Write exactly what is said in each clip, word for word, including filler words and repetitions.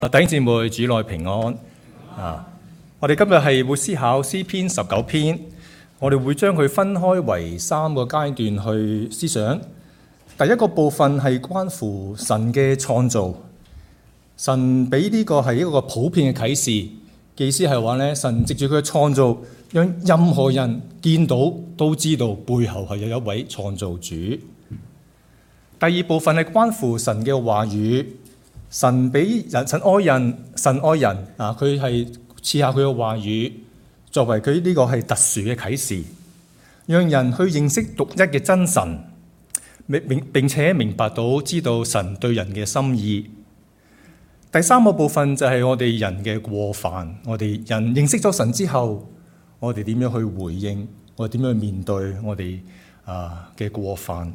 弟兄姊妹，主內平安啊！我哋今日係會思考詩篇十九篇，我哋會將佢分開為三個階段去思想。第一個部分係關乎神嘅創造，神俾呢個係一個普遍嘅啟示，意思係話咧，神藉住佢嘅創造，讓任何人見到都知道背後係有一位創造主。第二部分係關乎神嘅話語。神俾人，神愛人，神愛人啊！佢係賜下佢嘅話語，作為佢呢個係特殊嘅啟示，讓人去認識獨一嘅真神，並並且明白到知道神對人嘅心意。第三個部分就係我哋人嘅過犯，我哋人認識咗神之後，我哋點樣去回應，我哋點樣去面對我哋啊嘅過犯。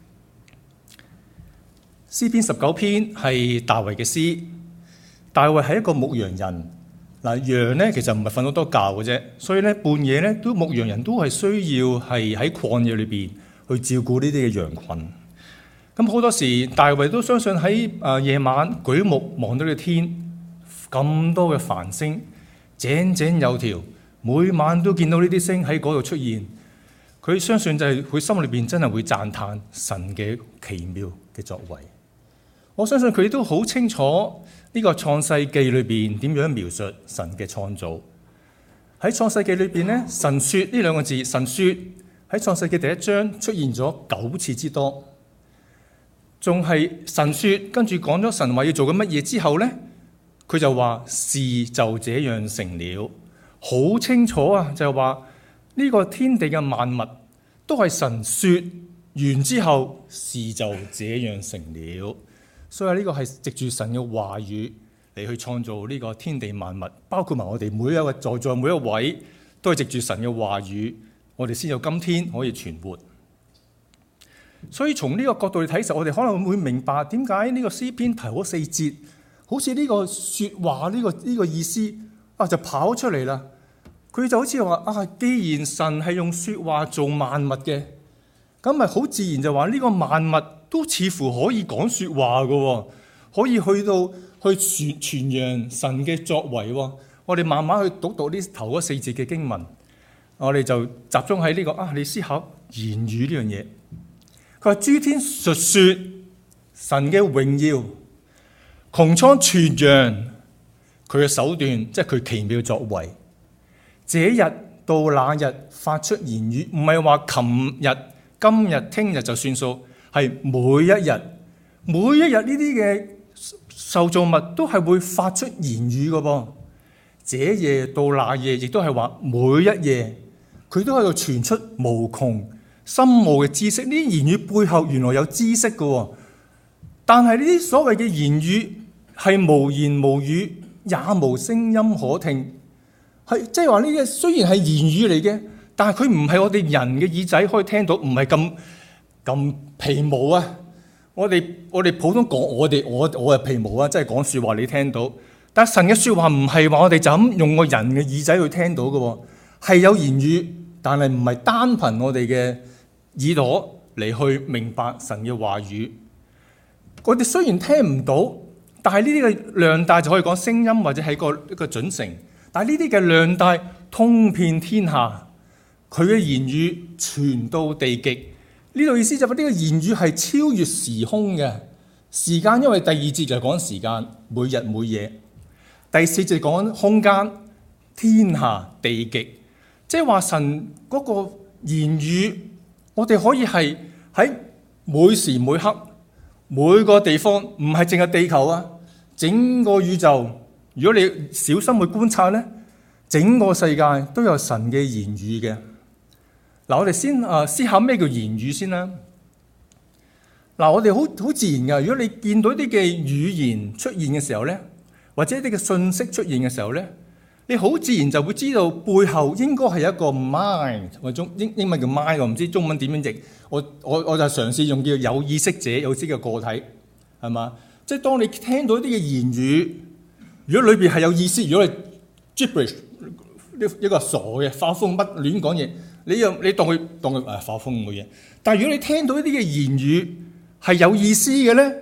詩篇十九篇係大衛嘅詩，大衛係一個牧羊人。嗱，羊咧其實唔係瞓好多覺嘅啫，所以咧半夜咧都牧羊人都係需要係喺曠野裏邊去照顧呢啲嘅羊群。咁好多時大衛都相信喺啊夜晚舉目望到嘅天咁多嘅繁星，井井有條，每晚都見到呢啲星喺嗰度出現。佢相信就係佢心裏邊真係會讚嘆神嘅奇妙嘅作為。我相信佢都好清楚呢個創世記裏邊點樣描述神嘅創造。喺創世記裏邊咧，神說呢兩個字，神說喺創世記第一章出現咗九次之多，仲係神說，跟住講咗神話要做緊乜嘢之後咧，佢就話事就這樣成了，好清楚啊！就係話呢個天地嘅萬物都係神說完之後，事就這樣成了。所以呢個係藉住神嘅話語嚟去創造呢個天地萬物，包括埋我哋每一個在座每一位，都係藉住神嘅話語，我哋先有今天可以存活。所以從呢個角度嚟睇時，我哋可能會明白點解呢個詩篇頭嗰四節，好似呢個說話呢、呢個呢、呢個意思啊就跑出嚟啦。佢就好似話啊，既然神係用說話做萬物嘅，咁咪好自然就話呢個萬物都似乎可以講說話嘅，可以去到去傳傳揚神嘅作為。我哋慢慢去讀讀呢頭嗰四節嘅經文，我哋就集中喺呢、這個啊，你思考言語呢樣嘢。佢話諸天述說神嘅榮耀，穹蒼傳揚佢嘅手段，即係佢奇妙嘅作為。這日到那日發出言語，唔係話琴日、今日、聽日就算數。係每一日，每一日呢啲嘅受造物都係會發出言語嘅噃。這夜到那夜，亦都係話每一夜，佢都喺度傳出無窮深奧嘅知識。呢啲言語背後原來有知識嘅，但係呢啲所謂嘅言語係無言無語，也無聲音可聽。係即係話呢啲雖然係言語嚟嘅，但係佢唔係我哋人嘅耳仔可以聽到，唔係咁。咁皮毛啊！我哋我哋普通講，我哋我我係皮毛啊！即係講説話你聽到，但係神嘅説話唔係話我哋就咁用個人嘅耳仔去聽到嘅，係有言語，但係唔係單憑我哋嘅耳朵嚟去明白神嘅話語。我哋雖然聽唔到，但係呢啲嘅量大就可以講聲音或者係個一個準繩。但係呢啲嘅量大通遍天下，佢嘅言語傳到地極。呢度意思就係呢個言語係超越時空嘅時間，因為第二節就係講時間，每日每夜。第四節講空間，天下地極，即係話神嗰個言語，我哋可以係喺每時每刻每個地方，唔係淨係地球啊，整個宇宙。如果你小心去觀察咧，整個世界都有神嘅言語嘅。嗱，我哋先啊思考咩叫言語先啦。嗱，我哋好好自然噶。如果你見到啲嘅語言出現嘅時候咧，或者啲嘅信息出現嘅時候咧，你好自然就會知道背後應該係一個 mind， 或者英英文叫 mind， 我唔知中文點樣譯。我我我就嘗試用叫有意識者、有意識嘅個體，係嘛？即係當你聽到一啲嘅言語，如果裏邊係有意思，如果你 gibberish 一個傻嘅發瘋乜亂講嘢。你又你當佢當佢誒發瘋冇嘢，但係如果你聽到一啲嘅言語係有意思嘅咧，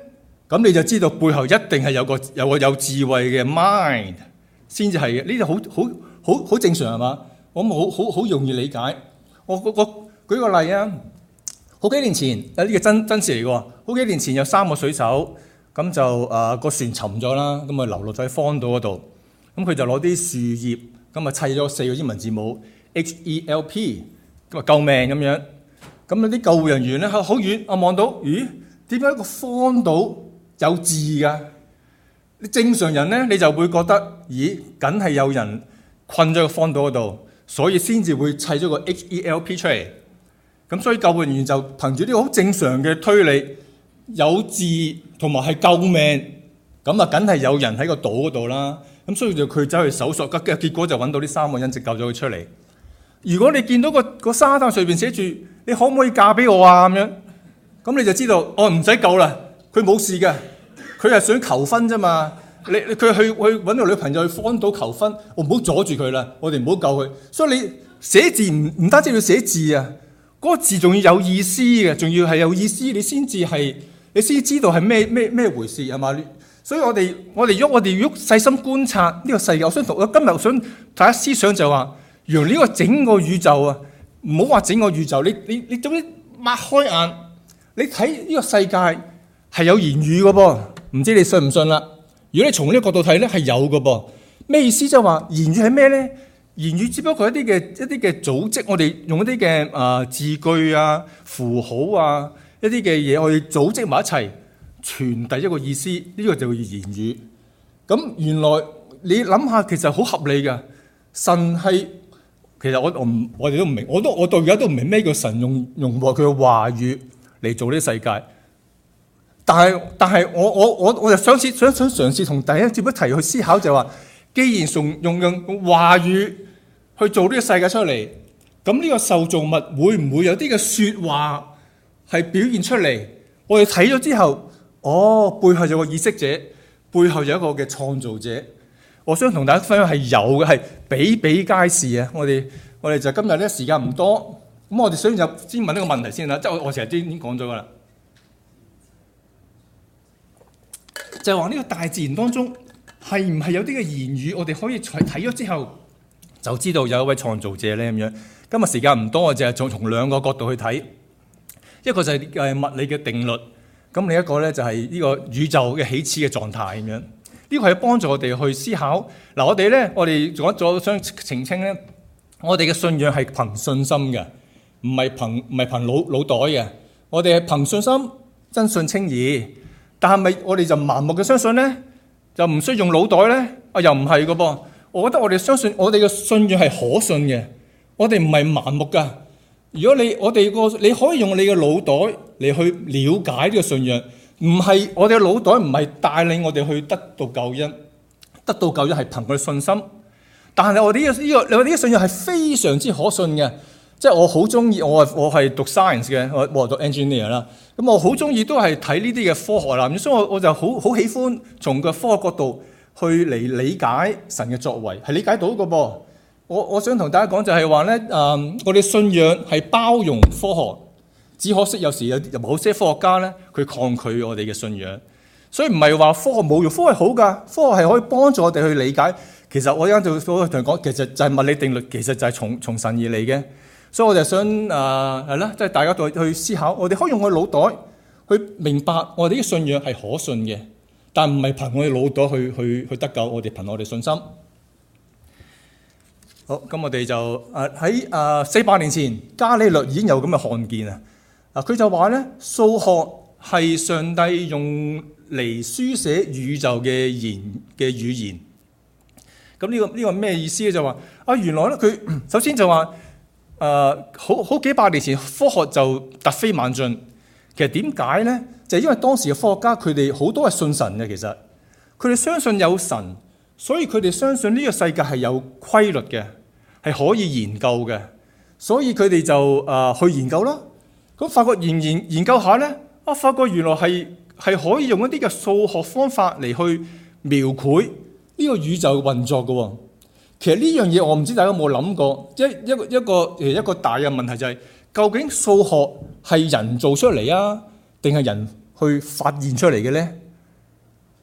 咁你就知道背後一定係有個有個有智慧嘅 mind 先至係嘅。呢啲好好好好正常係嘛？我好好好容易理解。我我我舉個例啊，好幾年前啊，呢個真真事嚟嘅喎。好幾年前有三個水手，咁就誒個船沉咗啦，咁啊流落咗喺荒島嗰度。咁佢就攞啲樹葉，咁啊砌咗四個英文字母 H E L P， 咁啊救命咁樣。咁有啲救護人員咧，好遠啊望到，咦？點解一個荒島有字㗎？你正常人咧，你就會覺得，咦？梗係有人困咗個荒島嗰度，所以先至會砌咗個 H E L P 出嚟。咁所以救護人員就憑住呢個好正常嘅推理，有字同埋係救命，咁啊梗係有人喺個島嗰度啦。咁所以就佢走去搜索，嘅結果就揾到呢三個人，直救咗佢出嚟。如果你見到個個沙灘上邊寫住你可唔可以嫁俾我啊咁樣，咁你就知道哦唔使救啦，佢冇事嘅，佢係想求婚啫嘛。你佢去去揾個女朋友去荒島求婚，我唔好阻住佢啦，我哋唔好救佢。所以你寫字唔唔單止要寫字啊，嗰、那個字仲要有意思嘅，仲要係有意思，你先至係你先知道係咩咩咩回事係嘛？所以我哋我哋喐我哋喐細心觀察呢個世界。我想同我今日想大家思想就話，原來呢個整個宇宙啊，唔好話整個宇宙，你你你總之擘開眼，你睇呢個世界係有言語嘅噃，唔知你信唔信啦？如果你從呢個角度睇咧，係有嘅噃。咩意思？就係話言語係咩咧？言語只不過係一啲嘅一啲嘅組織，我哋用一啲嘅啊字句啊、符號啊、一啲嘅嘢，我哋組織埋一齊，傳遞一個意思。呢個就叫言語。咁原來你諗下，其實好合理嘅。神係其實我我唔我哋都唔明，我都我到而家都唔明咩叫神用用佢嘅話語嚟做呢個世界。但係但係我我我我就想試想想嘗試同大家接一提去思考，就係話，既然從用用話語去做呢個世界出嚟，咁呢個受造物會唔會有啲嘅説話係表現出嚟？我哋睇咗之後，哦，背後有個意識者，背後有一個嘅創造者。我想同大家分享係有嘅，係比比皆是啊！我哋我哋就今日咧時間唔多，咁我哋想入先問呢個問題先啦。即係我我成日都已經講咗噶啦。就係話呢個大自然當中係唔係有啲嘅言語，我哋可以睇咗之後就知道有一位創造者咧咁樣。今日時間唔多，我就係從從兩個角度去睇，一個就係誒物理嘅定律，咁另一個咧就係呢個宇宙嘅起始嘅狀態咁樣。呢個係幫助我哋去思考。嗱，我哋咧，我哋做咗想澄清咧，我哋嘅信仰係憑信心嘅，唔係憑唔係憑腦腦袋嘅。我哋係憑信心，真信稱義。但係咪我哋就盲目嘅相信咧？就唔需要用腦袋咧？啊，又唔係嘅噃。我覺得我哋相信我哋嘅信仰係可信嘅。我哋唔係盲目㗎。如果你我哋個你可以用你嘅腦袋嚟去了解呢個信仰，唔係我哋嘅腦袋唔係帶領我哋去得到救恩，得到救恩係憑佢嘅信心。但係我哋呢個呢個我哋呢個信仰係非常之可信嘅。即係我好中意，我我係讀 science 嘅，我我係讀 engineer 啦。咁我好中意都係睇呢啲嘅科學啦。咁所以我我就好好喜歡從個科學角度去嚟理解神嘅作為，係理解到嘅噃。我我想同大家講就係話咧，誒、嗯，我哋信仰係包容科學，只可惜有時有某些科學家咧，佢抗拒我哋嘅信仰。所以唔係話科學冇用，科學好㗎，科學係可以幫助我哋去理解。其實我而家就同佢講，其實就係物理定律，其實就係從從神而嚟嘅。所以我就想誒係啦，即係大家去去思考，我哋可以用我腦袋去明白我哋啲信仰係可信嘅，但唔係憑我哋腦袋去去去得救，我哋憑我哋信心。好，咁我哋就誒喺誒四百年前，伽利略已經有咁嘅看見啊！啊，佢就話咧，數學係上帝用嚟書寫宇宙嘅言嘅語言。咁呢個呢個咩意思咧？就話啊，原來咧佢首先就話。誒、uh, 好好幾百年前，科學就突飛猛進。其實點解咧？就係、是、因為當時嘅科學家佢哋好多係信神嘅，其實佢哋相信有神，所以佢哋相信呢個世界係有規律嘅，係可以研究嘅。所以佢哋就誒、呃、去研究啦。咁發覺研研研究下咧，啊發覺原來係係可以用一啲嘅數學方法嚟去描繪呢個宇宙運作嘅喎。其實呢樣嘢我唔知大家有冇諗過，一一個一個誒一個大嘅問題就係、是，究竟數學係人做出嚟啊，定係人去發現出嚟嘅咧？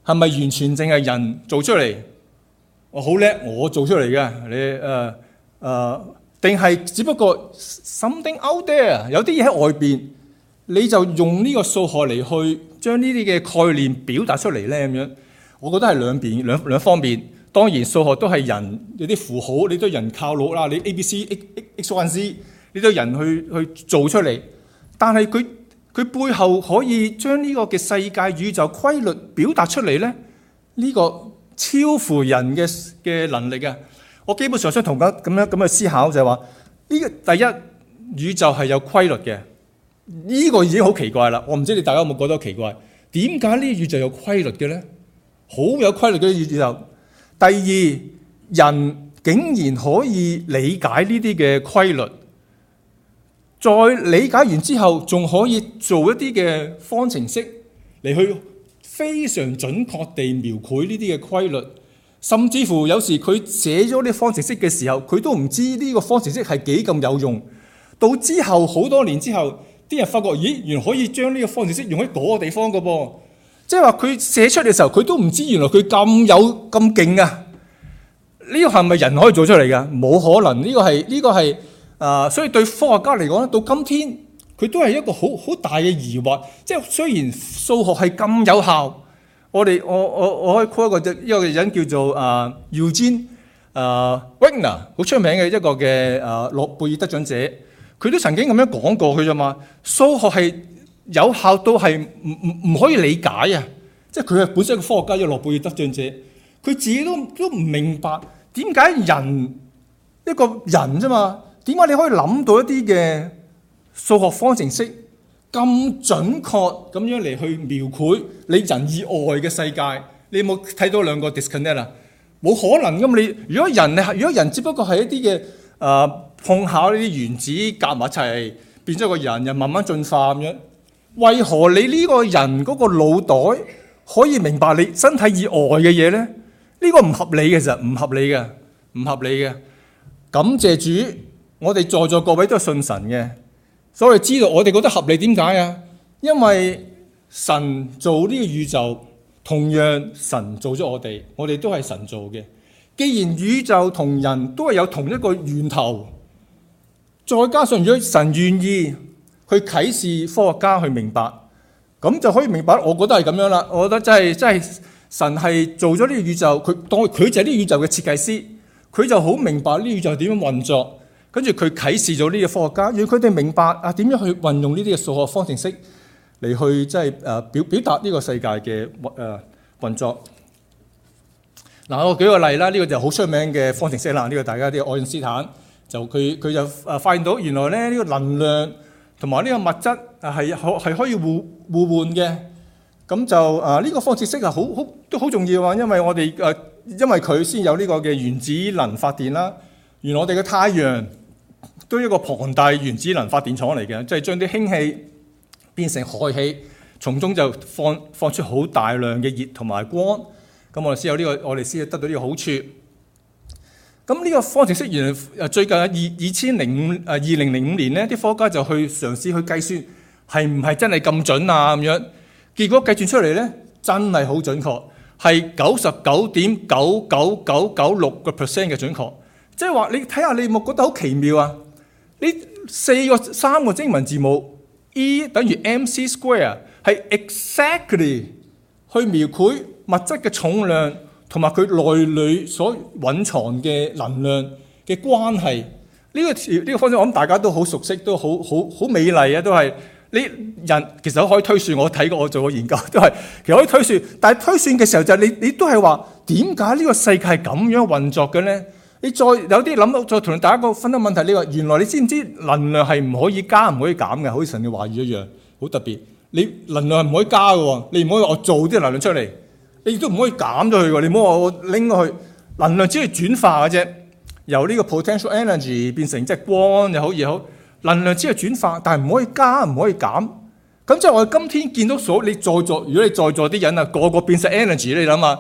係咪完全淨係人做出嚟？我好叻，我做出嚟嘅，你誒誒，定係只不過 something out there， 有啲嘢喺外邊，你就用呢個數學嚟去將呢啲嘅概念表達出嚟咧咁樣。我覺得係兩邊兩兩方面。當然數學都係人有啲符號，你都人靠腦啦，你 A B C X Y Z， 你都人去去做出嚟。但係佢佢背後可以將呢個嘅世界宇宙規律表達出嚟咧，呢個超乎人嘅嘅能力啊！我基本上想同咁咁樣咁嘅思考就係話，呢個第一宇宙係有規律嘅，呢個已經好奇怪啦。我唔知你大家有冇覺得奇怪？點解呢個宇宙有規律嘅咧？好有規律嘅宇宙。第二，人竟然可以理解呢啲嘅規律，再理解完之後，仲可以做一啲嘅方程式嚟去非常準確地描繪呢啲嘅規律。甚至乎有時佢寫咗啲方程式嘅時候，佢都唔知呢個方程式係幾咁有用。到之後好多年之後，啲人發覺，咦，原來可以將呢個方程式用喺嗰個地方㗎噃。即係話佢寫出嚟嘅時候，佢都唔知原來佢咁有咁勁啊！呢個係咪人可以做出嚟㗎？冇可能。呢個係呢個係啊，所以對科學家嚟講咧，到今天佢都係一個好好大嘅疑惑。即係雖然數學係咁有效，我哋我我我可以 call 一個一個人叫做啊 Eugene 啊 Wigner， 好出名嘅一個嘅啊諾貝爾得獎者，佢都曾經咁樣講過，佢就話數學係有效到係唔唔唔可以理解啊！即係佢係本身一個科學家，一個諾貝爾得獎者，佢自己都都唔明白點解人一個人啫嘛？點解你可以諗到一啲嘅數學方程式咁準確咁樣嚟去描繪你人以外嘅世界？你有冇睇到兩個 disconnect 啊？冇可能㗎嘛！你如果人係如果人只不過係一啲嘅誒碰巧呢啲原子夾埋一齊變咗個人，又慢慢進化咁樣。為何你呢個人嗰個腦袋可以明白你身體以外嘅嘢咧？呢個唔合理嘅，其實唔合理嘅，唔合理嘅。感謝主，我哋在座各位都係信神嘅，所以知道我哋覺得合理。點解啊？因為神做呢個宇宙，同樣神做咗我哋，我哋都係神做嘅。既然宇宙同人都係有同一個源頭，再加上如果神願意去啟示科學家去明白，咁就可以明白。我覺得係咁樣啦。我覺得真係真係神係做咗呢個宇宙，佢當佢就係呢個宇宙嘅設計師，佢就好明白呢個宇宙點樣運作，跟住佢啟示咗呢個科學家，讓佢哋明白啊點樣去運用呢啲嘅數學方程式嚟去即係誒表表達呢個世界嘅誒運作。嗱，我舉個例啦，呢個就好出名嘅方程式啦。呢個大家啲愛因斯坦就佢佢就誒發現到原來咧呢個能量同埋呢個物質啊係可係可以互互換嘅。咁就啊呢個方程式係好好都好重要啊，因為我哋誒因為佢先有呢個嘅原子能發電啦。原來我哋嘅太陽都係一個龐大原子能發電廠嚟嘅，即係將啲氫氣變成氦氣，從中就放放出好大量嘅熱同埋光。咁我哋先有呢個，我哋先得到呢個好處。咁呢個方程式原來誒最近二二千零五誒二零零五年咧，啲科學家就去嘗試去計算係唔係真係咁準啊咁樣。結果計算出嚟咧，真係好準確，係九十九點九九九九六個 percent 嘅準確。即係話你睇下，你有冇覺得好奇妙啊？呢四個三個英文字母 E 等於 mc square 係 exactly 去描繪物質嘅重量同埋佢內裏所蘊藏嘅能量嘅關係。呢、這個呢、這個方式我諗大家都好熟悉，都好好好美麗啊！都係你人其實都可以推算，我睇過我做過研究都係其實可以推算。但係推算嘅時候就係你你都係話點解呢個世界係咁樣運作嘅咧？你再有啲諗到，再同大家個分享問題，你話原來你知唔知能量係唔可以加唔可以減嘅？好似神嘅話語一樣，好特別。你能量係唔可以加嘅喎，你唔可以話我做啲能量出嚟，你亦都唔可以減咗佢喎。你唔好話我拎咗去，能量只係轉化嘅啫，由呢個 potential energy 變成即係光又好嘢好，能量只係轉化，但係唔可以加唔可以減。咁即係我哋今天見到所你在座，如果你在座啲人啊，個個變成 energy， 你諗下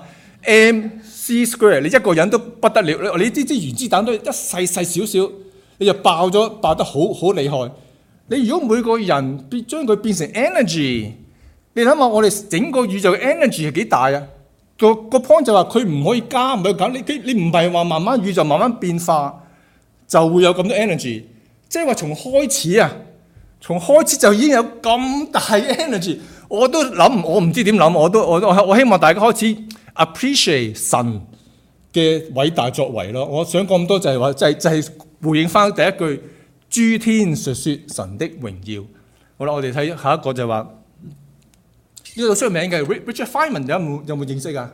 m c square， 你一個人都不得了。你啲啲原子彈都一細細少少，你就爆咗，爆得好好厲害。你如果每個人變將佢變成 energy， 你諗下我哋整個宇宙嘅 energy 係幾大啊？ 個個 point 就話佢唔可以加，唔可以減。你你唔係話慢慢宇宙慢慢變化就會有咁多 energy， 即係話從開始啊，從開始就已經有咁大嘅 energy。我都諗，我唔知點諗，我都我我我希望大家開始 appreciate 神嘅偉大作為咯。我想講咁多就係話，就係就係回應翻第一句：諸天述說神的榮耀。好啦，我哋睇下一個就係話呢個出名嘅 Richard Feynman 有冇有冇認識啊？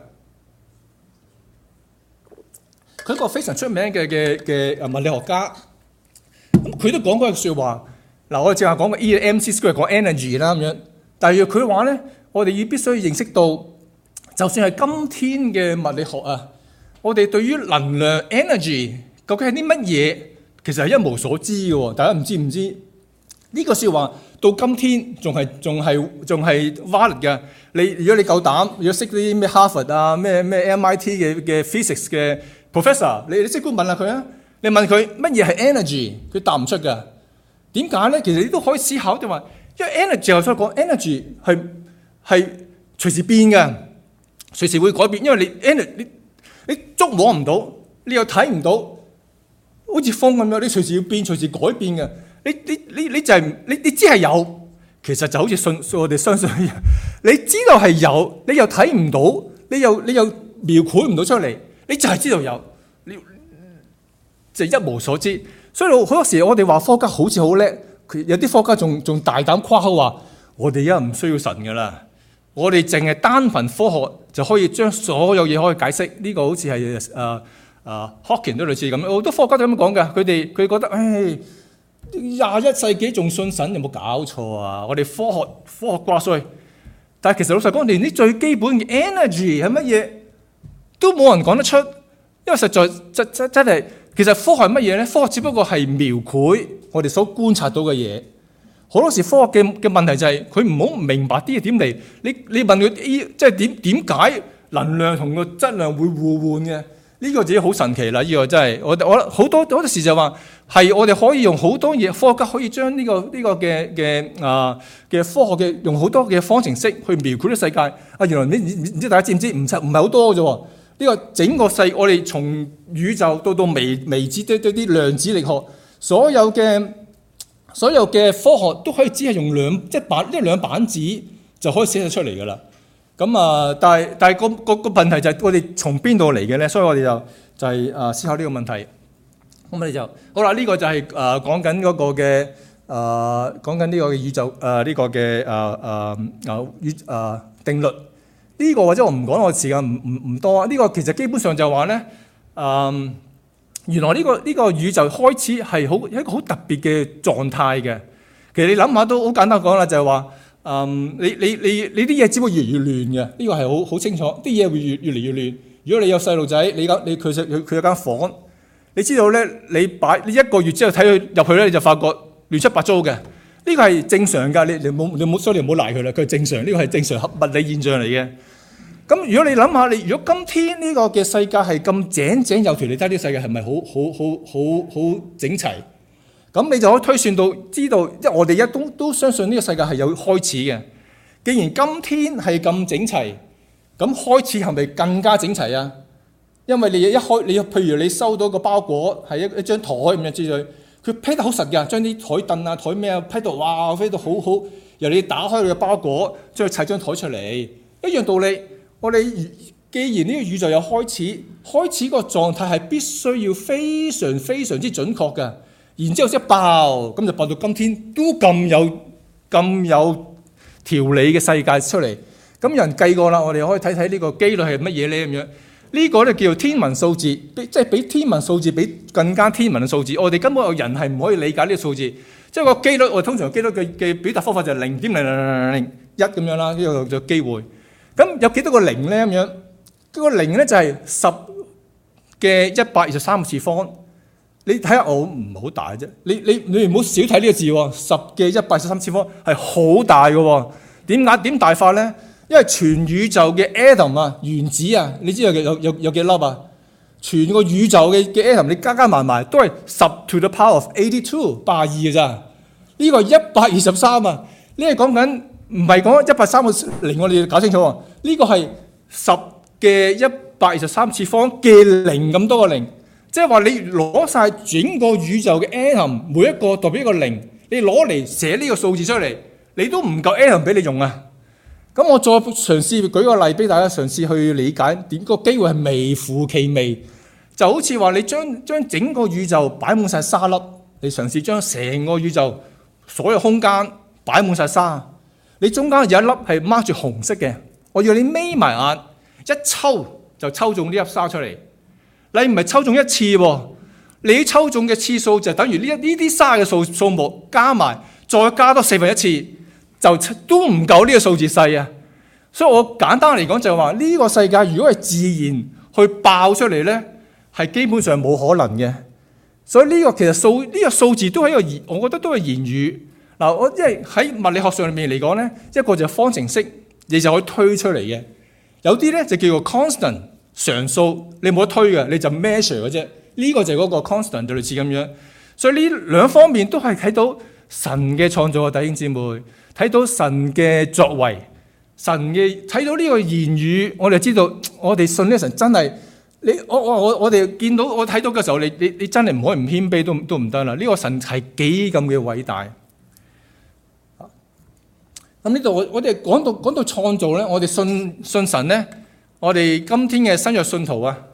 佢一個非常出名嘅嘅嘅物理學家，咁佢都講過一句説話。嗱，我哋正話講過 E M C square 講 energy 啦咁樣。但係佢話咧，我哋要必須要認識到，就算係今天嘅物理學啊，我哋對於能量 energy 究竟係啲乜嘢，其實係一無所知嘅喎。大家唔知唔知呢個説話到今天仲係仲係仲係 valid 嘅。你如果你夠膽，如果識啲咩哈佛啊、咩咩 M I T 嘅嘅 physics 嘅 professor， 你你即管問下佢啊。你問佢乜嘢係 energy， 佢答唔出㗎。點解咧？其實你都可以思考，就話。因為 energy 我所講 energy 係係隨時變嘅，隨時會改變。因為你 energy 你你捉摸唔到，你又睇唔到，好似風咁樣，你隨時要變，隨時改變嘅。你你你你就係、是、你你知係有，其實就好似信我哋相信一樣。你知道係有，你又睇唔到，你又你又描繪唔到出嚟，你就係知道有，你就一無所知。所以好多時我哋話科學家好似好叻。有啲科學家仲仲大膽誇口話：我哋而家唔需要神噶啦，我哋淨係單憑科學就可以將所有嘢可以解釋。呢、這個好似係誒誒 Hawking 都類似咁，好多科學家都咁講㗎。佢哋佢覺得，唉，廿一世紀仲信神有冇搞錯啊？我哋科學科學掛帥，但係其實老實講，連啲最基本嘅 energy 係乜嘢都冇人講得出，因為實在真真真係。其實科學係乜嘢咧？科學只不過係描繪我哋所觀察到嘅嘢。好多時科學嘅嘅問題就係佢唔好唔明白啲嘢點嚟。你你問佢即係點點解能量同個質量會互換嘅？呢個自己好神奇啦！呢個真係我我好多好多時就話係我哋可以用好多嘢，科學家可以將呢個呢個嘅嘅啊嘅科學嘅用好多嘅方程式去描繪啲世界。啊，原來你唔唔知大家知唔知？唔實唔係好多嘅啫。呢個整個世，我哋從宇宙到到微微子啲啲啲量子力學，所有嘅所有嘅科學都可以只係用兩即板呢兩板紙就可以寫得出嚟㗎啦。咁啊，但係但係個個個問題就係我哋從邊度嚟嘅咧？所以我哋就就係啊思考呢個問題。咁我哋就好啦。呢個就係誒講緊嗰個嘅誒講緊呢個嘅宇宙誒呢個嘅誒誒誒宇誒定律。呢個或者我唔講，我時間唔唔唔多。呢個其實基本上就話咧，嗯，原來呢個呢個宇宙開始係好一個好特別嘅狀態嘅。其實你諗下都好簡單講啦，就係話，嗯，你你你你啲嘢只會越嚟越亂嘅。呢個係好好清楚，啲嘢會越越嚟越亂。如果你有細路仔，你間你佢佢佢有間房，你知道咧，你擺你一個月之後睇佢入去咧，你就發覺亂七八糟嘅。呢個係正常㗎，你你冇你冇所以你唔好賴佢啦，佢係正常，呢個係正常合物理現象嚟嘅。咁如果你諗下，你如果今天呢個嘅世界係咁井井有條，你睇呢個世界係咪好好好好好整齊？咁你就可以推算到知道，因為我哋一都都相信呢個世界係有開始嘅。既然今天係咁整齊，咁開始係咪更加整齊啊？因為你一開你譬如你收到個包裹係一一張台咁樣之類，佢批得好實㗎，將啲台凳啊台咩啊批到哇批到好好，由你打開佢嘅包裹，將佢砌張台出嚟，一樣道理。我哋既然呢個宇宙有開始，開始個狀態係必須要非常非常之準確嘅，然之後一爆，咁就爆到今天都咁有咁有條理嘅世界出嚟。咁有人計過啦，我哋可以睇睇呢個機率係乜嘢咧咁樣。呢個咧叫做天文數字，即係比天文數字比更加天文嘅數字。我哋根本有人係唔可以理解呢個數字，即係個機率。我哋通常機率嘅嘅表達方法就係零點零零零零一咁樣啦，呢個就機會。咁有幾多個零咧？咁樣嗰個零咧就係十嘅一百二十三次方。你睇下我唔係好大啫。你你你唔好少睇呢個字喎。十嘅一百二十三次方係好大嘅喎。點解點大法咧？因為全宇宙嘅 atom 啊，原子啊，你知道有有有幾粒啊？全個宇宙嘅嘅 atom 你加加埋埋都係十 to the power of eighty two 八十二嘅咋？呢個一百二十三啊！呢係講緊。唔係講一百三個零，我哋要搞清楚喎。呢個係十嘅一百二十三次方嘅零咁多個零，即係話你攞晒整個宇宙嘅 atom， 每一個代表一個零，你攞嚟寫呢個數字出嚟，你都唔夠 atom 俾你用啊！咁我再嘗試舉個例俾大家嘗試去理解點個機會係微乎其微，就好似話你將將整個宇宙擺滿晒沙粒，你嘗試將成個宇宙所有空間擺滿晒沙，你中間有一粒係 mark 住紅色嘅，我要你眯埋眼一抽就抽中呢粒沙出嚟。你唔係抽中一次喎，你抽中嘅次數就等於呢一呢啲沙嘅數數目加埋，再加多四分一次，就都唔夠呢個數字細啊！所以我簡單嚟講就係話呢個世界如果係自然去爆出嚟咧，係基本上冇可能嘅。所以呢個其實數呢個數字都係一個言，我覺得都係言語嗱。我因為喺物理學上面嚟講咧，一個就係方程式，你就可以推出嚟嘅。有啲咧就叫做 constant 常數，你冇得推嘅，你就 measure 嘅啫。呢個就係嗰個 constant， 就類似咁樣。所以呢兩方面都係睇到神嘅創造嘅弟兄姊妹，睇到神嘅作為，神嘅睇到呢個言語，我哋知道我哋信呢個神真係你我我我我哋見到我睇到嘅時候，你你你真係唔可以唔謙卑都都唔得啦。呢個神係幾咁嘅偉大。咁呢度我我哋講到講到創造咧，我哋信信神咧，我哋今天嘅新約信徒啊，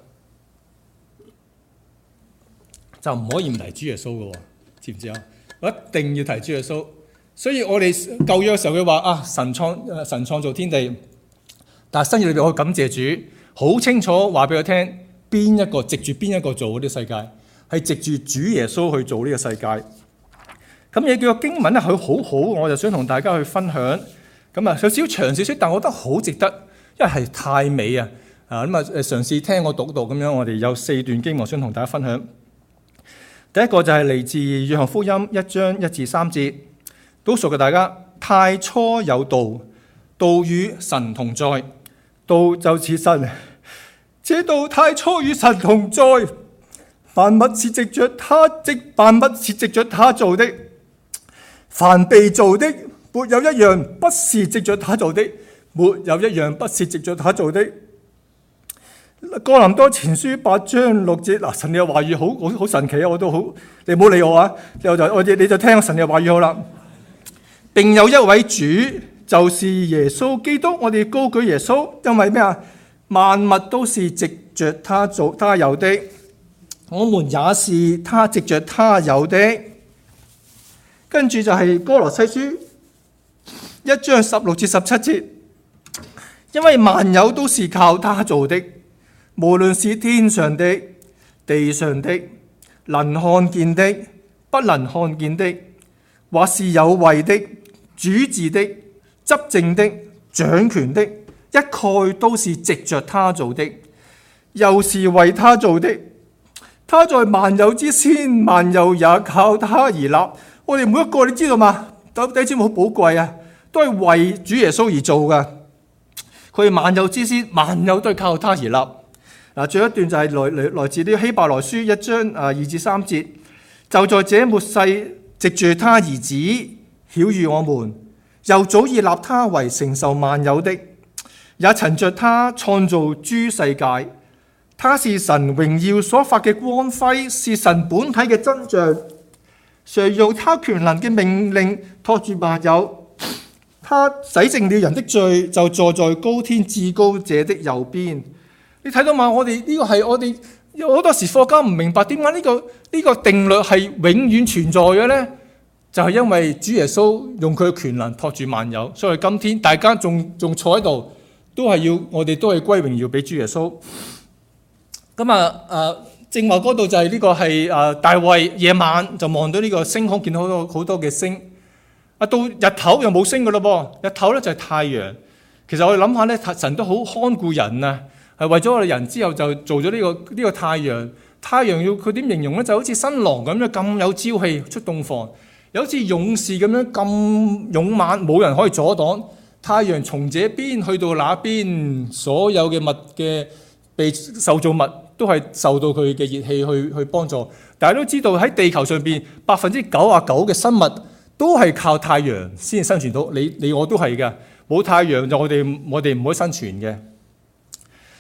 就唔可以唔提主耶穌嘅喎，知唔知啊？我一定要提主耶穌。所以我哋舊約嘅時候佢話啊，神創神創造天地，但係新約裏邊我感謝主，好清楚話俾我聽，邊一個藉住邊一個做嗰啲世界，係藉住主耶穌去做呢個世界。咁嘢叫個經文咧，佢好好，我就想同大家去分享。咁啊，有少少長少少，但我覺得好值得，因為係太美啊！啊咁啊，誒嘗試聽我讀讀咁樣，我哋有四段經文想同大家分享。第一個就係嚟自約翰福音一章一至三節，都熟嘅大家。太初有道，道與神同在，道就是神，這道太初與神同在。萬物是藉着他，即萬物是藉着他做的。凡被造的，沒有一樣不是藉着他做的，沒有一樣不是藉着他做的。哥林多前書八章六節，嗱，神嘅話語好好好神奇啊！我都好，你唔好理我啊！我就我你就聽神嘅話語好啦。並有一位主，就是耶穌基督，我哋高舉耶穌，因為咩啊？萬物都是藉着他做，他有的，我們也是他藉着他有的。跟住就係歌羅西書一章十六至十七節，因為萬有都是靠他做的，無論是天上的、地上的、能看見的、不能看見的，或是有位的、主治的、執政的、掌權的，一概都是藉着他做的，又是為他做的。他在萬有之先，萬有也靠他而立。我哋每一個你知道嘛？弟兄姊妹好寶貴啊，都係為主耶穌而做噶。佢萬有之先，萬有都係靠他而立。嗱，最後一段就係來來來自呢個希伯來書一章啊二至三節，就在這末世藉住他兒子曉諭我們，又早已立他為承受萬有的，也曾着他創造諸世界。他是神榮耀所發嘅光輝，是神本體嘅真像。常用他權能嘅命令托住萬有，他洗淨了人的罪，就坐在高天至高者的右邊。你睇到嘛？我哋呢個係我哋好多時科學家唔明白點解呢個呢個定律係永遠存在嘅呢？就係因為主耶穌用佢嘅權能托住萬有，所以今天大家仲仲坐喺度，都係要我哋都係歸榮耀俾主耶穌。咁啊誒。正話嗰度就係呢個係誒大衛夜晚就望到呢個星空，見到好多好多嘅星。啊，到日頭又冇星噶咯噃，日頭咧就係太陽。其實我哋諗下咧，神都好看顧人啊，係為咗我哋人之後就做咗呢個呢個太陽。太陽要佢點形容咧？就好似新郎咁樣咁有朝氣出洞房，又好似勇士咁樣咁勇猛，冇人可以阻擋。太陽從這邊去到那邊，所有嘅物嘅被受造物，都係受到佢嘅熱氣去去幫助。大家都知道喺地球上邊百分之九啊九嘅生物都係靠太陽先生存到。你你我都係嘅，冇太陽就我哋我哋唔可以生存嘅。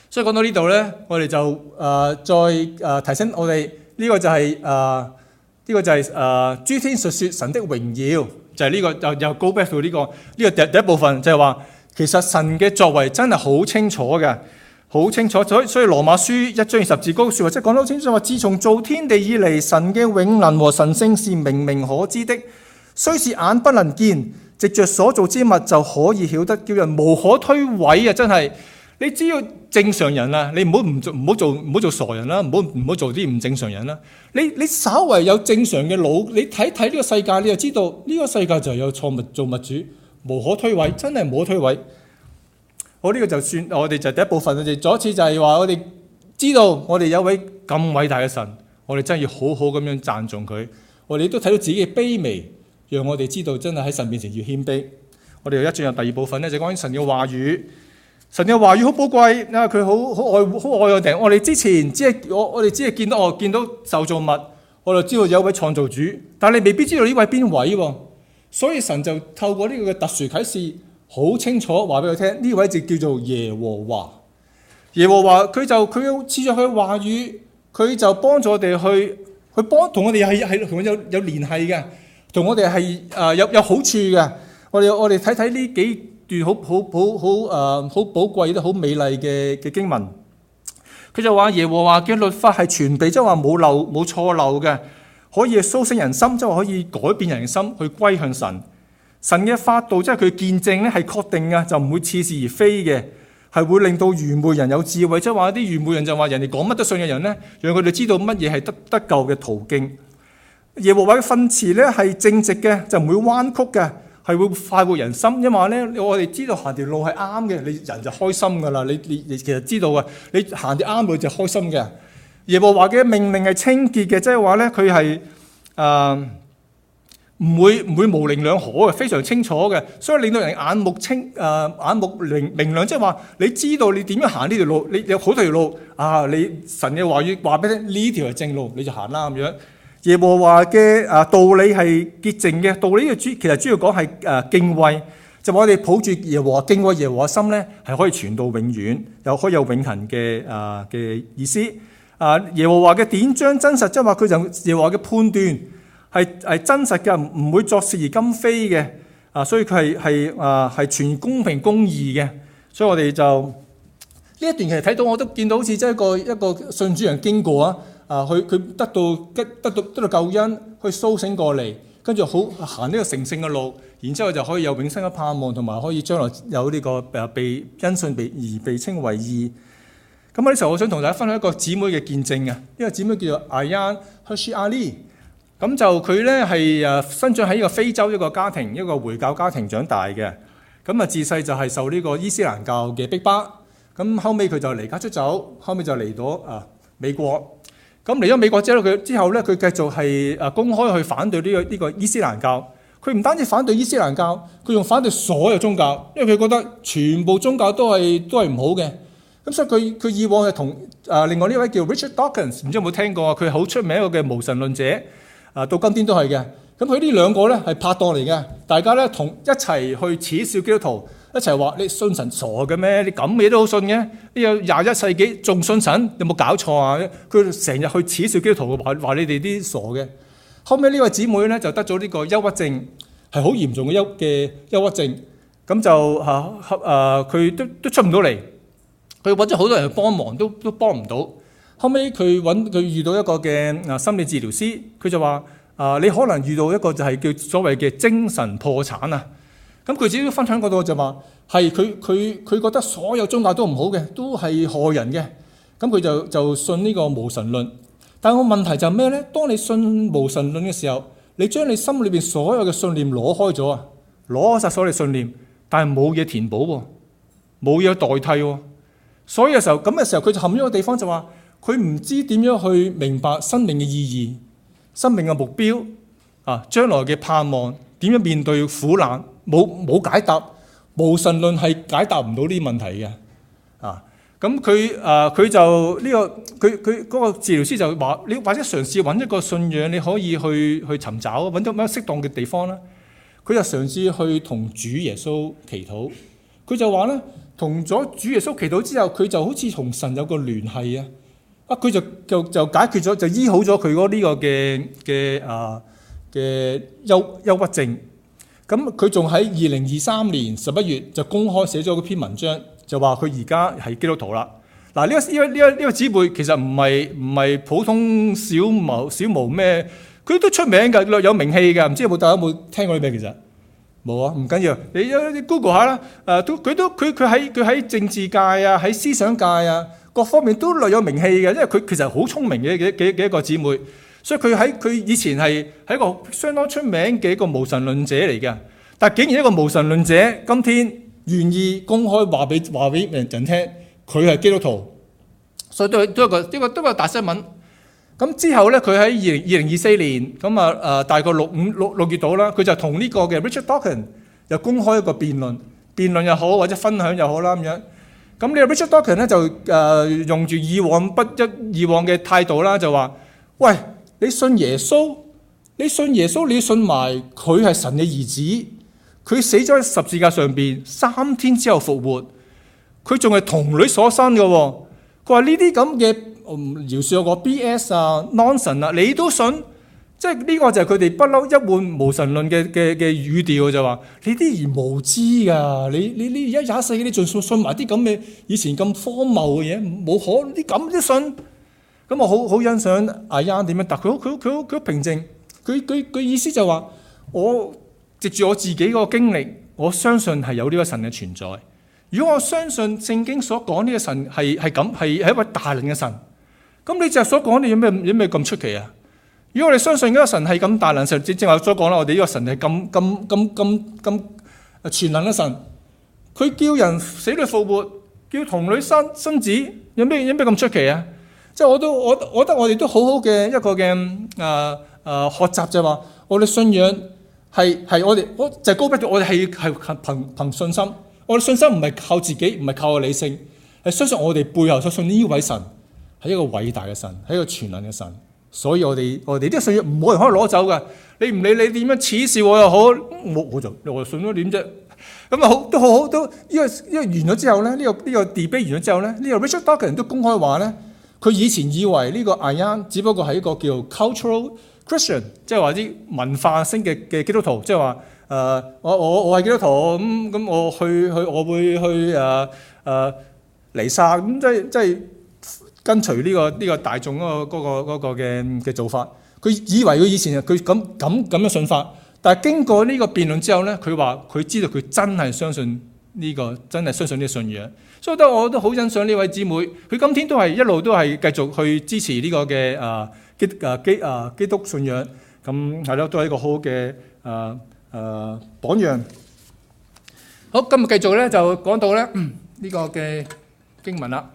所以講到呢度咧，我哋就誒、呃、再誒、呃、提醒我哋呢、這個就係誒呢個就係誒諸天述説神的榮耀，就係、是、呢、這個又又 go back to 呢、這個呢、這個第第一部分，就係、是、話其實神嘅作為真係好清楚嘅，好清楚。所以所以羅馬書一章二十節嗰個説話，即係講得好清楚，話自從造天地以嚟，神嘅永能和神性是明明可知的，雖是眼不能見，藉着所造之物就可以曉得，叫人無可推諉啊！真係。你只要正常人啊，你唔好唔做唔好做唔好做傻人啦，唔好唔好做啲唔正常人啦。你你稍為有正常嘅腦，你睇睇呢個世界，你就知道呢個世界就係有錯物造物主，無可推諉，真係無可推諉。好，呢個就算我哋就第一部分，我哋再一次就係話我哋知道我哋有位咁偉大嘅神，我哋真係要好好咁樣讚頌佢。我哋都睇到自己嘅卑微，讓我哋知道真係喺神面前要謙卑。我哋又一進入第二部分咧，就關於神嘅話語。神嘅話語好寶貴，因為佢好好愛好愛我哋。我哋之前只係我我哋只係見到我見到受造物，我就知道有一位創造主，但係你未必知道呢位邊位喎。所以神就透過呢個嘅特殊啟示，好清楚話俾佢聽，呢位就叫做耶和華。耶和華佢就佢賜咗佢嘅話語，佢就幫助我哋去去幫同我哋係係同有有聯繫嘅，同我哋係誒有有好處嘅。我哋我哋睇睇呢幾段好好好好誒好寶貴都好美麗嘅嘅經文，佢就話耶和華嘅律法係全備，即係話冇漏冇錯漏嘅，可以蘇醒人心，即係話可以改變人嘅心去歸向神。神嘅法度即係佢見證咧係確定嘅，就唔會似是而非嘅，係會令到愚昧人有智慧，即係話啲愚昧人就話人哋講乜都信嘅人咧，讓佢哋知道乜嘢係得得救嘅途徑。耶和華嘅訓詞咧係正直嘅，就唔會彎曲嘅。係會快活人心，因為話咧，我哋知道行條路係啱嘅，你人就開心噶啦。你你你其實知道嘅，你行條啱路就開心嘅。耶和華嘅命令係清潔嘅，即係話咧佢係誒唔會唔會模棱兩可嘅，非常清楚嘅，所以令到人眼目清誒、呃、眼目明明亮，即係話你知道你點樣行呢條路，你有好多條路啊！你神嘅話語話俾你聽，呢條係正路，你就行啦咁樣。耶和華嘅誒道理係潔淨嘅，道理嘅主其實主要講係誒敬畏，就話我哋抱住耶和華敬畏耶和華心咧，係可以傳到永遠，又可以有永恆嘅誒嘅意思。啊，耶和華嘅典章真實，即係話佢就耶和華嘅判斷係係真實嘅，唔會作事而今非嘅。啊，所以佢係係誒係全公平公義嘅。所以我哋就呢一段其實睇到我都見到好似即係一個一個信主人經過啊。啊！佢佢得到得得到得到救恩，去甦醒過嚟，跟住好行呢個成聖嘅路，然之後就可以有永生嘅盼望，同埋可以將來有呢個誒被因信被而被稱為義。咁喺呢時候，我想同大家分享一個姊妹嘅見證嘅，呢個姊妹叫做 Ayaan Hirsi Ali。咁就佢咧係誒生長喺呢個非洲一個家庭，一個回教家庭長大嘅。咁啊自細就係受呢個伊斯蘭教嘅逼迫。咁後尾佢就離家出走，後尾就嚟到啊美國。咁嚟咗美國之後，佢之後咧，佢繼續係誒公開去反對呢個呢個伊斯蘭教。佢唔單止反對伊斯蘭教，佢仲反對所有宗教，因為佢覺得全部宗教都係都係唔好嘅。咁所以佢佢以往係同誒另外呢位叫 Richard Dawkins，唔知有冇聽過啊？佢係好出名一個嘅無神論者，啊到今天都係嘅。咁佢呢兩個咧係拍檔嚟嘅，大家咧同一齊去恥笑基督徒。一齊話你信神傻嘅咩？你咁嘢都好信嘅？呢個廿一世紀仲信神？有冇搞錯啊？佢成日去恥笑基督徒，話話你哋啲傻嘅。後尾呢位姊妹咧就得咗呢個憂鬱症，係好嚴重嘅憂嘅憂鬱症。咁就嚇誒，佢都都出唔到嚟。佢揾咗好多人去幫忙，都都幫唔到。後尾佢揾佢遇到一個嘅誒心理治療師，佢就話啊，你可能遇到一個就係叫所謂嘅精神破產啊。咁佢自己都分享嗰度就話係佢佢佢覺得所有宗教都唔好嘅，都係害人嘅。咁佢就就信呢個無神論。但係個問題就係咩咧？當你信無神論嘅時候，你將你心裏邊所有嘅信念攞開咗啊，攞晒所有嘅信念，但係冇嘢填補喎，冇嘢代替喎。所以嘅時候咁嘅時候，佢就陷咗一個地方就話佢唔知點樣去明白生命嘅意義、生命嘅目標啊，將來嘅盼望，點樣面對苦難。冇冇解答，無神論係解答唔到呢啲問題嘅，啊，咁佢誒佢就呢、這個佢佢嗰個治療師就話，你或者嘗試揾一個信仰，你可以去去尋找，揾到乜適當嘅地方啦。佢就嘗試去同主耶穌祈禱，佢就話咧， 同咗主耶穌祈禱之後，佢就好似同神有個聯繫啊！啊，佢就就就解決咗，就醫好咗佢嗰呢個嘅嘅啊嘅憂憂鬱症。咁佢仲喺二零二三年十一月就公開寫咗嗰篇文章，就話佢而家係基督徒啦。嗱，呢個呢個呢個呢個姊妹其實唔係唔係普通小毛小毛咩，佢都出名㗎，略有名氣㗎。唔知有冇大家有冇聽過啲咩？其實冇啊，唔緊要，你你 Google 下啦。誒，都佢都佢佢喺佢喺政治界啊，喺思想界啊，各方面都略有名氣嘅。因為佢其實好聰明嘅嘅嘅嘅一個姊妹，所以佢喺佢以前係係一個相當出名嘅一個無神論者嚟嘅。但係竟然一個無神論者，今天願意公開話俾話俾人聽，佢係基督徒，所以都都一個呢個都係個大新聞。咁之後咧，佢喺二零二零二四年咁啊誒，大概六五六六月度啦，佢就同呢個嘅 Richard Dawkins 又公開一個辯論，辯論又好或者分享又好啦咁樣。咁呢個 Richard Dawkins 咧就誒用住以往不一以往嘅態度啦，就話：喂，你信耶穌，你信耶穌，你要信埋佢係神嘅兒子，佢死咗喺十字架上邊，三天之後復活，佢仲係童女所生嘅。佢話呢啲咁嘅。饒恕我個 B S 啊 nonsense 啊，你都信？即係呢個就係佢哋不嬲一貫無神論嘅嘅嘅語調，就話你啲而無知㗎，你你你而家廿世紀你仲信信埋啲咁嘅以前咁荒謬嘅嘢，冇可能啲咁都信。咁我好好欣賞阿 Yan 點樣，但佢好佢佢佢好平靜。佢佢佢意思就話，我藉住我自己個經歷，我相信係有呢個神嘅存在。如果我相信聖經所講呢個神係係咁係係一位大能嘅神。咁你就所講，你有咩有咩咁出奇啊？如果我哋相信呢個神係咁大能神，正正話所講啦，我哋呢個神係咁咁咁咁咁全能嘅神，佢叫人死裏復活，叫童女生生子，有咩有咩咁出奇啊？即係我都我我覺得我哋都好好嘅一個嘅誒誒學習就係話，我哋信仰係係我哋我就係高不咗，我哋係係憑憑信心，我哋信心唔係靠自己，唔係靠個理性，係相信我哋背後所信呢位神。係一個偉大嘅神，係一個全能嘅神，所以我哋我哋呢個信仰冇人可以攞走㗎。你唔理你點樣恥笑我又好，我我就我就信咗點啫。咁啊好都好好都呢個呢個完咗之後咧，呢個呢個 debate 完咗之後咧，呢個 Richard Dawkins 都公開話咧，佢以前以為呢個 Ayan 只不過係一個叫 cultural Christian， 即係話啲文化性嘅嘅基督徒，即係話誒我我我係基督徒咁咁我去去我會去誒誒彌撒咁即係即係。跟隨呢個呢個大眾嗰個嗰個嗰個嘅嘅做法，佢以為佢以前佢咁咁咁嘅信法，但係經過呢個辯論之後咧，佢話佢知道佢真係相信呢個，真係相信呢個信仰，所以都我都好欣賞呢位姊妹，佢今天都係一路都係繼續去支持呢個嘅啊基啊基啊基督信仰，咁係咯，都係一個好嘅啊啊榜樣。好，今日繼續咧就講到咧呢個嘅經文啦。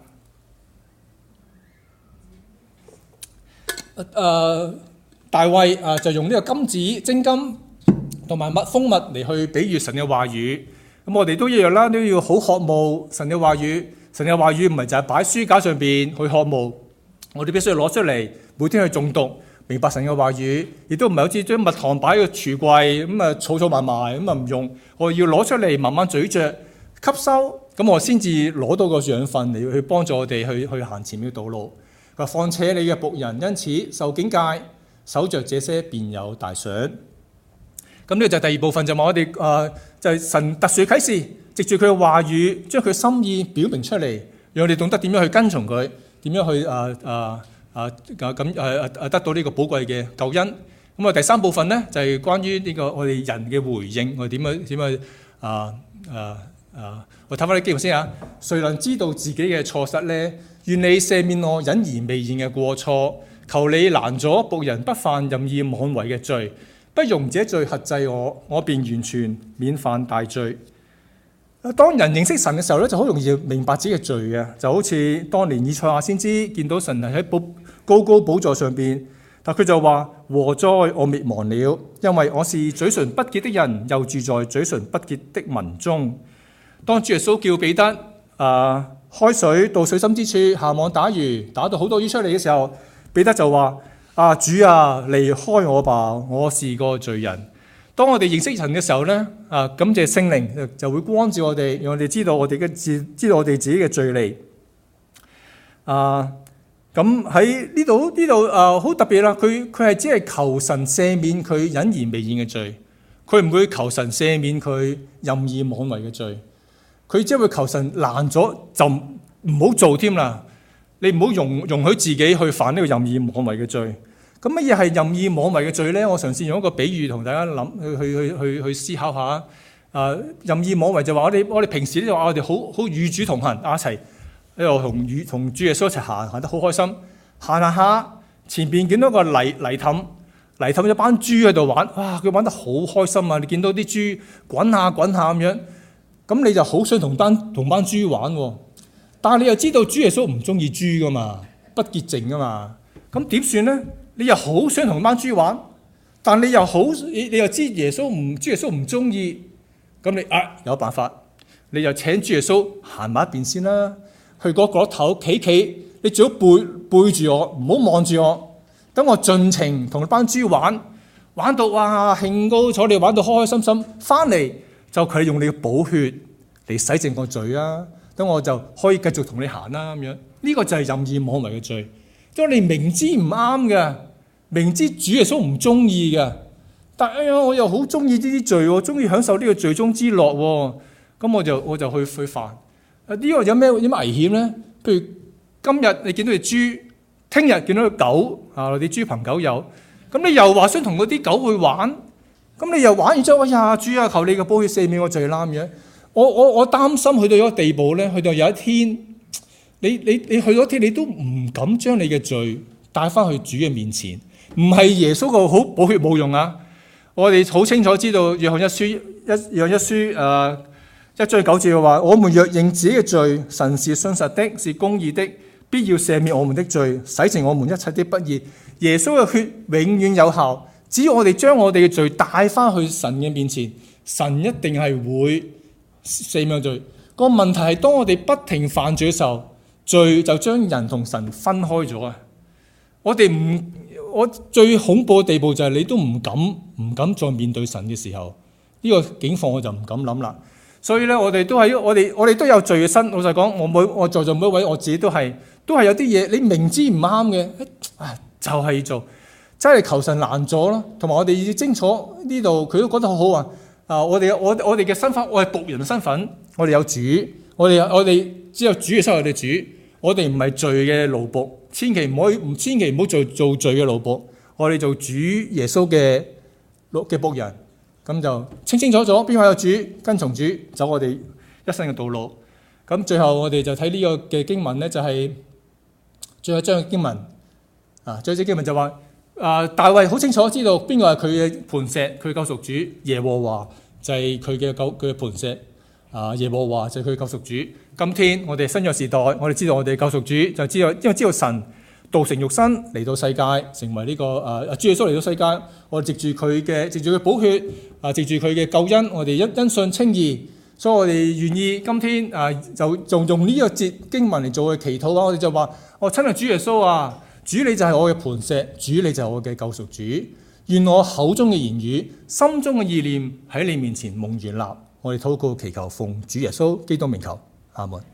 誒、呃、大衛啊、呃，就用呢個金子、精金同埋蜜蜂蜜嚟去比喻神嘅話語。咁我哋都一樣啦，都要好渴慕神嘅話語。神嘅話語唔係就係擺書架上邊去渴慕，我哋必須要攞出嚟，每天去誦讀，明白神嘅話語。亦都唔係好似將蜜糖擺喺個櫥櫃咁啊，儲儲埋埋咁啊唔用。我要攞出嚟，慢慢咀嚼吸收，咁我先至攞到個養分嚟去幫助我哋去去行前面嘅道路。佢話：況且你嘅僕人因此受警戒，守着這些便有大賞。咁呢個就係第二部分，就話我哋誒就係神特殊嘅啟示，藉住佢嘅話語，將佢心意表明出嚟，讓我哋懂得點樣去跟從佢，點樣去誒誒誒咁誒誒得到呢個寶貴嘅救恩。咁啊第三部分咧就係關於呢個我哋人嘅回應，我哋點樣點樣啊啊啊！我睇翻啲經文先嚇，誰能知道自己嘅錯失咧？願你赦免我隱而未現嘅過錯，求你攔阻僕人不犯任意妄為嘅罪，不容這罪轄制我，我便完全免犯大罪。當人認識神嘅時候咧，就好容易明白自己嘅罪嘅，就好似當年以賽亞先知見到神係喺寶高高寶座上邊，但佢就話：禍哉，我滅亡了，因為我是嘴唇不潔的人，又住在嘴唇不潔的民中。當主耶穌叫彼得啊，開水到水深之處下網打魚，打到好多魚出嚟嘅時候，彼得就話：啊主啊，離開我吧，我是個罪人。 當我哋認識神嘅時候咧，啊，感謝聖靈就會光照我哋，讓我哋知道我哋嘅自，知道我哋自己嘅罪利。啊，咁喺呢度呢度啊，好特別啦！佢佢係只係求神赦免佢隱而未現嘅罪，佢唔會求神赦免佢任意妄為嘅罪。佢只會求神攔咗就唔好做添啦，你唔好容容許自己去犯呢個任意妄為嘅罪。咁乜嘢係任意妄為嘅罪咧？我嘗試用一個比喻同大家諗去去去去去思考下。啊，任意妄為就話我哋我哋平時咧就話我哋好好與主同行，一齊喺度同與同主耶穌一齊行，行得好開心。行下下前邊見到個泥泥凼，泥凼有班豬喺度玩，哇！佢玩得好開心啊！你見到啲豬滾下滾下咁樣，咁你就好想同班同班豬玩喎。但係你又知道主耶穌唔中意豬噶嘛，不潔淨噶嘛，咁點算咧？你又好想同班豬玩，但你又好你你又知耶穌唔主耶穌唔中意，咁你啊有辦法，你就請主耶穌行埋一邊先啦，去嗰角頭企企，你最好背背住我，唔好望住我，等我盡情同班豬玩，玩到哇興高采烈，玩到開開心心，翻嚟就佢用你嘅寶血嚟洗淨個罪啊！等我就可以繼續同你行啦咁樣，呢個就係任意妄為嘅罪。當你明知唔啱嘅，明知主耶穌唔中意嘅，但哎呀我又好中意呢啲罪喎，中意享受呢個罪中之樂喎，咁我就我就去去犯。呢個有咩有咩危險咧？譬如今日你見到隻豬，聽日見到隻狗啊，啲豬朋狗友，咁你又話想同嗰啲狗去玩，咁你又玩完之後，哎呀主啊，求你嘅寶血赦免我罪啦咁樣。我我我擔心去到一個地步咧，去到有一天。你你你去嗰天，你都唔敢將你嘅罪帶翻去主嘅面前。唔係耶穌個好寶血冇用啊！我哋好清楚知道約翰一書一約翰一書誒一章九節嘅話，我們若認自己嘅罪，神是信實的，是公義的，必要赦免我們的罪，洗淨我們一切的不義。耶穌嘅血永遠有效，只要我哋將我哋嘅罪帶翻去神嘅面前，神一定係會赦免罪。個問題係當我哋不停犯罪嘅時候，罪就將人同神分開咗啊！我哋唔，我最恐怖嘅地步就係你都唔敢唔敢再面對神嘅時候，呢個境況我就唔敢諗啦。所以咧，我哋都係我哋我哋都有罪嘅身。老實講，我每我在座每一位我自己都係都係有啲嘢，你明知唔啱嘅，啊就係做，真係求神攔阻咯。同埋我哋要清楚呢度，佢都講得好好啊！啊，我哋我我哋嘅身份，我係僕人嘅身份，我哋有主，我哋我哋只有主嘅身份，我哋主。我哋唔係罪嘅奴僕，千祈唔可以，唔千祈唔好做做罪嘅奴僕。我哋做主耶穌嘅嘅僕人，咁就清清楚楚邊位有主，跟從主，走我哋一生嘅道路。咁最後我哋就睇呢個嘅經文咧，就係、是、最後一章嘅經文啊。最後一章經文就話啊，大衛好清楚知道邊個係佢嘅磐石，佢救贖主耶和華就係佢嘅救佢嘅磐石啊，耶和華就係佢嘅救贖主。今天我哋新約時代，我哋知道我哋救贖主就知道，因為知道神道成肉身嚟到世界，成為呢、這個誒主耶穌嚟到世界，我哋藉住佢嘅藉住佢寶血啊，藉住佢嘅救恩，我哋因因信稱義，所以我哋願意今天啊就就用呢一節經文嚟做嘅祈禱啊，我哋就話：我親愛主耶穌啊，主你就係我嘅磐石，主你就係我嘅救贖主，願我口中嘅言語、心中嘅意念喺你面前蒙悅納。我哋禱告祈求奉主耶穌基督名求。阿門。